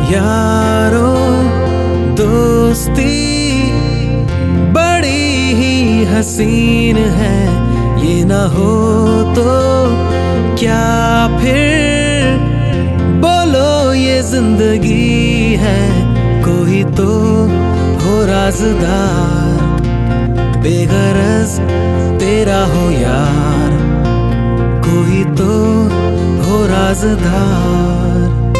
यारो दोस्ती बड़ी ही हसीन है, ये ना हो तो क्या फिर बोलो ये जिंदगी है। कोई तो हो राज़दार, बेगरज तेरा हो यार, कोई तो हो राज़दार।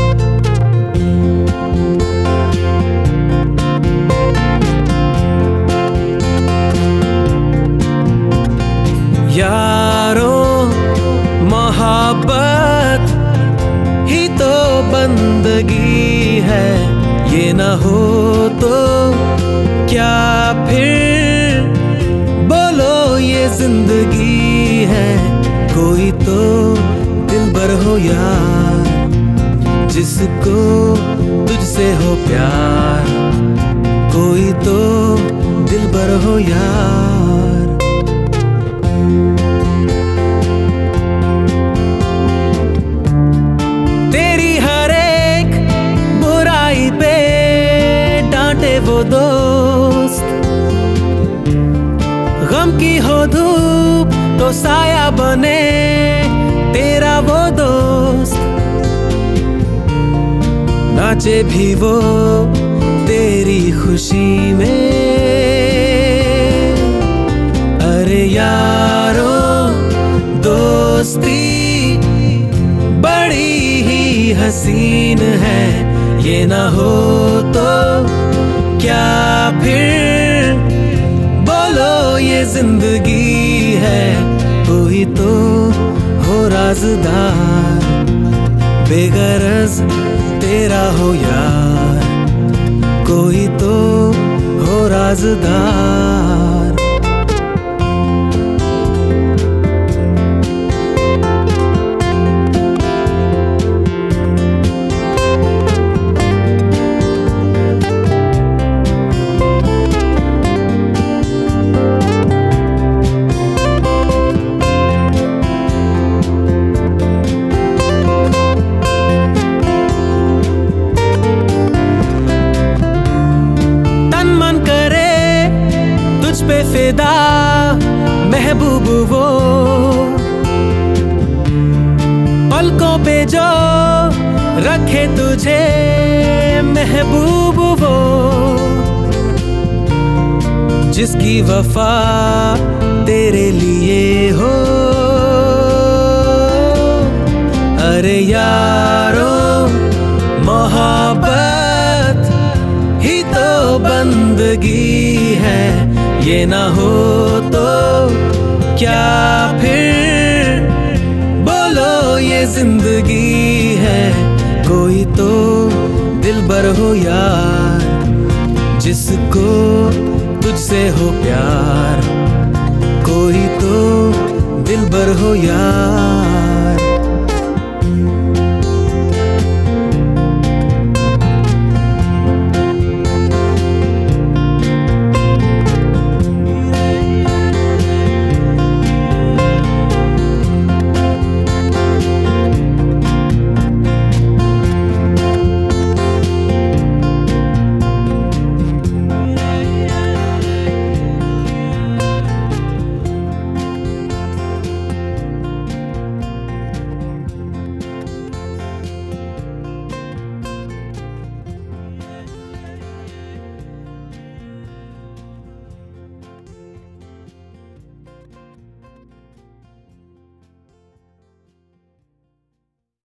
यारो मोहब्बत ही तो बंदगी है, ये ना हो तो क्या फिर बोलो ये जिंदगी है। कोई तो दिलबर हो यार, जिसको तुझसे हो प्यार, कोई तो दिलबर हो यार। तेरी हर एक बुराई पे डांटे वो दोस्त, गम की हो धूप तो साया बने तेरा वो दोस्त। नाचे भी वो तेरी खुशी में, अरे यारो दोस्ती बड़ी ही हसीन है, ये ना हो तो क्या फिर बोलो ये जिंदगी है। कोई तो हो राज़दार, बेगरज तेरा हो यार, कोई तो हो राज़दार। पे फिदा महबूब वो, पलकों पे जो रखे तुझे महबूब वो, जिसकी वफा तेरे लिए हो। अरे यारो मोहब्बत ही तो बंदगी है, ये ना हो तो क्या फिर बोलो ये जिंदगी है। कोई तो दिलबर हो यार, जिसको तुझसे हो प्यार, कोई तो दिलबर हो यार।